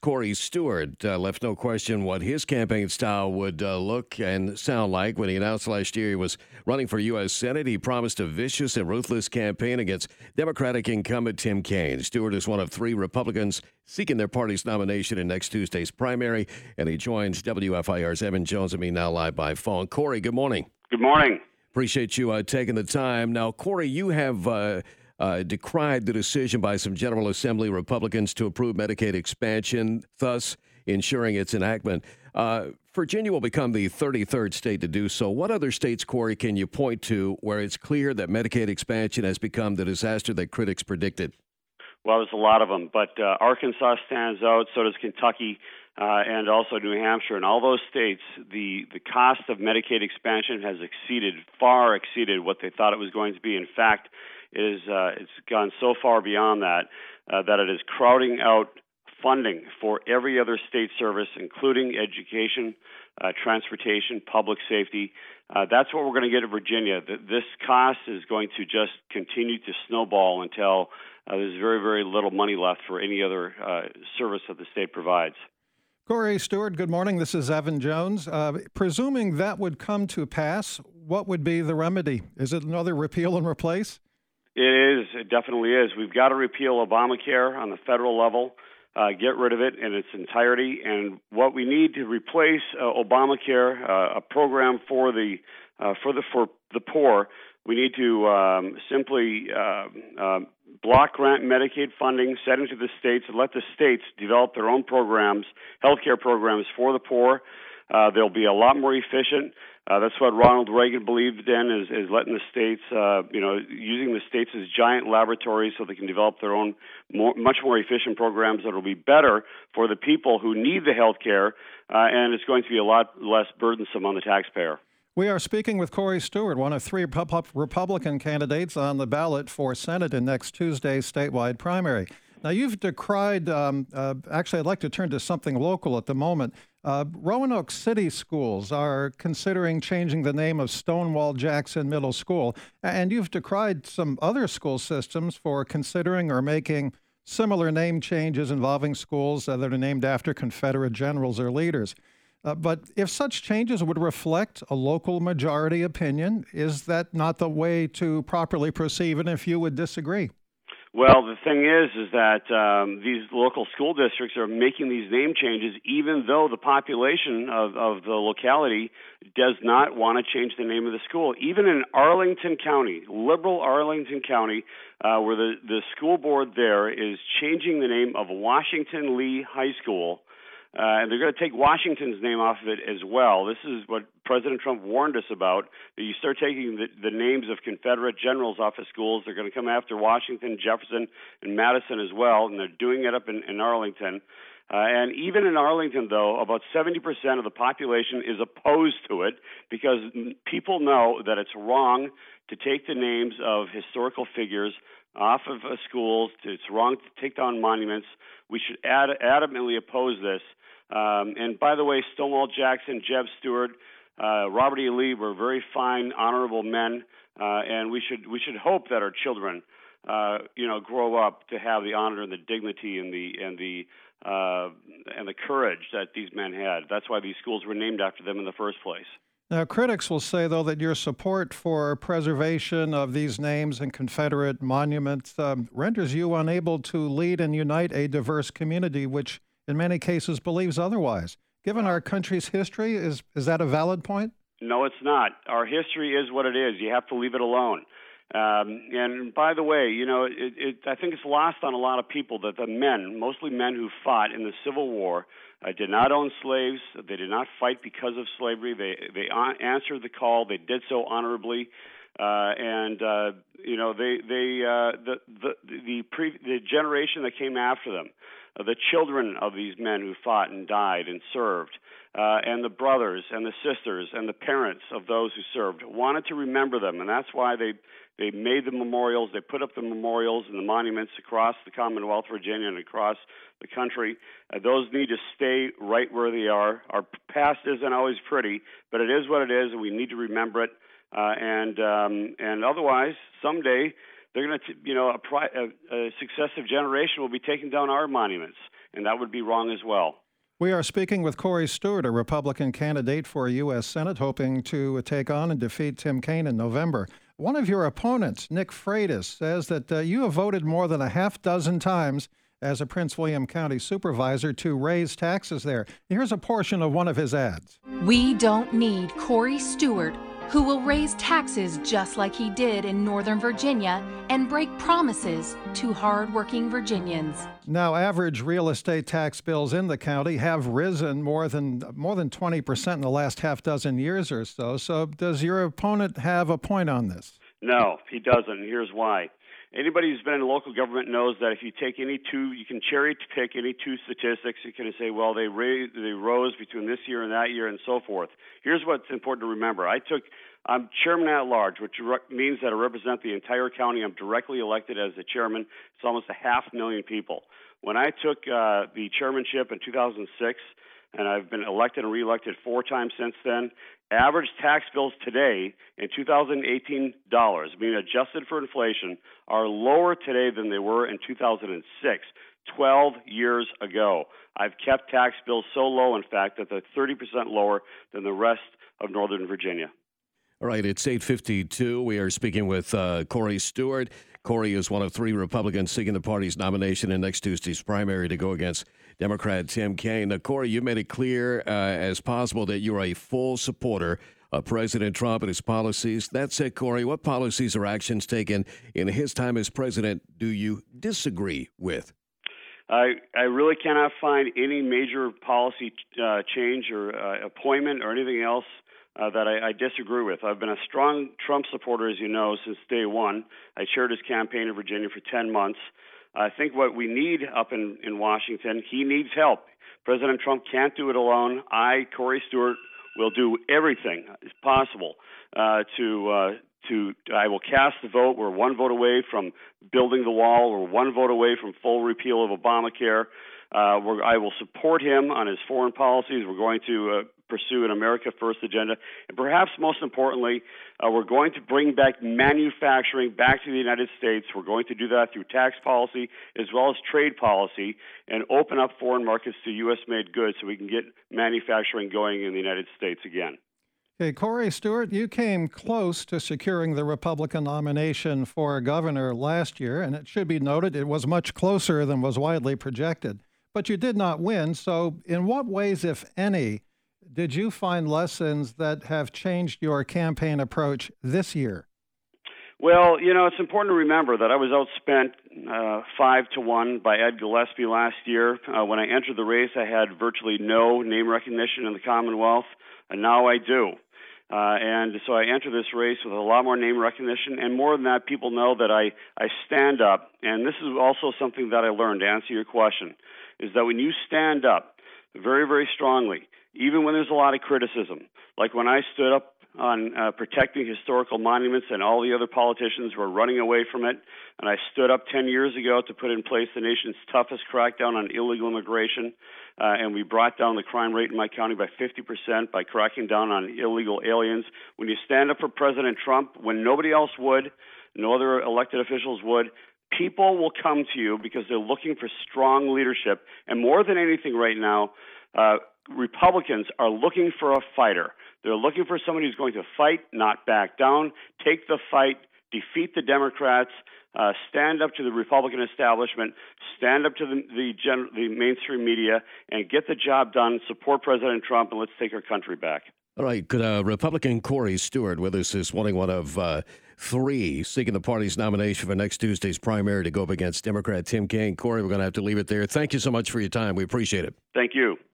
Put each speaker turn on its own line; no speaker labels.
Corey Stewart left no question what his campaign style would look and sound like when he announced last year he was running for U.S. Senate. He promised a vicious and ruthless campaign against Democratic incumbent Tim Kaine. Stewart is one of three Republicans seeking their party's nomination in next Tuesday's primary, and he joins WFIR's Evan Jones and me now live by phone. Corey, good morning.
Good morning.
Appreciate you taking the time. Now, Corey, you have decried the decision by some General Assembly Republicans to approve Medicaid expansion, thus ensuring its enactment. Virginia will become the 33rd state to do so. What other states, Corey, can you point to where it's clear that Medicaid expansion has become the disaster that critics predicted?
Well, there's a lot of them, but Arkansas stands out, so does Kentucky, and also New Hampshire. In all those states, the cost of Medicaid expansion has far exceeded what they thought it was going to be. In fact, it's gone so far beyond that that it is crowding out funding for every other state service, including education, transportation, public safety. That's what we're going to get in Virginia. This cost is going to just continue to snowball until there's very, very little money left for any other service that the state provides.
Corey Stewart, good morning. This is Evan Jones. Presuming that would come to pass, what would be the remedy? Is it another repeal and replace?
It is. It definitely is. We've got to repeal Obamacare on the federal level, get rid of it in its entirety. And what we need to replace Obamacare, a program for the poor, we need to simply block grant Medicaid funding, send it to the states, and let the states develop their own programs, healthcare programs for the poor. They'll be a lot more efficient. That's what Ronald Reagan believed in, is letting the states, using the states as giant laboratories so they can develop their own much more efficient programs that will be better for the people who need the health care, and it's going to be a lot less burdensome on the taxpayer.
We are speaking with Corey Stewart, one of three Republican candidates on the ballot for Senate in next Tuesday's statewide primary. Now, you've decried, actually, I'd like to turn to something local at the moment. Roanoke City Schools are considering changing the name of Stonewall Jackson Middle School, and you've decried some other school systems for considering or making similar name changes involving schools that are named after Confederate generals or leaders. But if such changes would reflect a local majority opinion, is that not the way to properly proceed, and if you would disagree?
Well, the thing is that these local school districts are making these name changes even though the population of the locality does not want to change the name of the school. Even in Arlington County, liberal Arlington County, where the school board there is changing the name of Washington Lee High School, and they're going to take Washington's name off of it as well. This is what President Trump warned us about, that you start taking the names of Confederate generals off of schools, they're going to come after Washington, Jefferson, and Madison as well, and they're doing it up in Arlington. And even in Arlington, though, about 70% of the population is opposed to it because people know that it's wrong to take the names of historical figures off of schools. It's wrong to take down monuments. We should adamantly oppose this. And by the way, Stonewall Jackson, Jeb Stuart, Robert E. Lee were very fine, honorable men, and we should hope that our children, grow up to have the honor and the dignity and the courage that these men had. That's why these schools were named after them in the first place.
Now, critics will say, though, that your support for preservation of these names and Confederate monuments renders you unable to lead and unite a diverse community, which in many cases believes otherwise. Given our country's history, is that a valid point?
No, it's not. Our history is what it is. You have to leave it alone. And by the way, I think it's lost on a lot of people that the men, mostly men who fought in the Civil War, did not own slaves. They did not fight because of slavery. They answered the call. They did so honorably. The generation that came after them, the children of these men who fought and died and served, and the brothers and the sisters and the parents of those who served wanted to remember them, and that's why they made the memorials. They put up the memorials and the monuments across the Commonwealth of Virginia and across the country. Those need to stay right where they are. Our past isn't always pretty, but it is what it is, and we need to remember it. And otherwise, someday they're going to, a successive generation will be taking down our monuments, and that would be wrong as well.
We are speaking with Corey Stewart, a Republican candidate for U.S. Senate, hoping to take on and defeat Tim Kaine in November. One of your opponents, Nick Freitas, says that you have voted more than a half dozen times as a Prince William County supervisor to raise taxes there. Here's a portion of one of his ads.
We don't need Corey Stewart, who will raise taxes just like he did in Northern Virginia and break promises to hardworking Virginians.
Now, average real estate tax bills in the county have risen more than 20% in the last half dozen years or so. So does your opponent have a point on this?
No, he doesn't, and here's why. Anybody who's been in local government knows that if you take you can cherry pick any two statistics. You can say, well, they rose between this year and that year and so forth. Here's what's important to remember. I'm chairman at large, which means that I represent the entire county. I'm directly elected as the chairman. It's almost 500,000 people. When I took the chairmanship in 2006, and I've been elected and reelected 4 times since then, average tax bills today in 2018 dollars, being adjusted for inflation, are lower today than they were in 2006, 12 years ago. I've kept tax bills so low, in fact, that they're 30% lower than the rest of Northern Virginia.
All right, it's 8:52. We are speaking with Corey Stewart. Corey is one of 3 Republicans seeking the party's nomination in next Tuesday's primary to go against Democrat Tim Kaine. Now, Corey, you made it clear as possible that you're a full supporter of President Trump and his policies. That said, Corey, what policies or actions taken in his time as president do you disagree with?
I really cannot find any major policy change or appointment or anything else that I disagree with. I've been a strong Trump supporter, as you know, since day one. I chaired his campaign in Virginia for 10 months. I think what we need up in Washington, he needs help. President Trump can't do it alone. Corey Stewart, will do everything as possible I will cast the vote. We're 1 vote away from building the wall. We're 1 vote away from full repeal of Obamacare. I will support him on his foreign policies. We're going to pursue an America First agenda. And perhaps most importantly, we're going to bring back manufacturing back to the United States. We're going to do that through tax policy as well as trade policy and open up foreign markets to U.S.-made goods so we can get manufacturing going in the United States again.
Okay, Corey Stewart, you came close to securing the Republican nomination for governor last year, and it should be noted it was much closer than was widely projected. But you did not win, so in what ways, if any, did you find lessons that have changed your campaign approach this year?
Well, it's important to remember that I was outspent 5-1 by Ed Gillespie last year. When I entered the race, I had virtually no name recognition in the Commonwealth, and now I do. And so I enter this race with a lot more name recognition, and more than that, people know that I stand up. And this is also something that I learned, to answer your question, is that when you stand up very, very strongly, even when there's a lot of criticism, like when I stood up on protecting historical monuments and all the other politicians were running away from it, and I stood up 10 years ago to put in place the nation's toughest crackdown on illegal immigration, and we brought down the crime rate in my county by 50% by cracking down on illegal aliens. When you stand up for President Trump, when nobody else would, no other elected officials would, people will come to you because they're looking for strong leadership. And more than anything right now, Republicans are looking for a fighter. They're looking for somebody who's going to fight, not back down, take the fight, defeat the Democrats, stand up to the Republican establishment, stand up to the mainstream media, and get the job done, support President Trump, and let's take our country back.
All right. Could Republican Corey Stewart, with us this morning, one of 3 seeking the party's nomination for next Tuesday's primary to go up against Democrat Tim Kaine. Corey, we're going to have to leave it there. Thank you so much for your time. We appreciate it.
Thank you.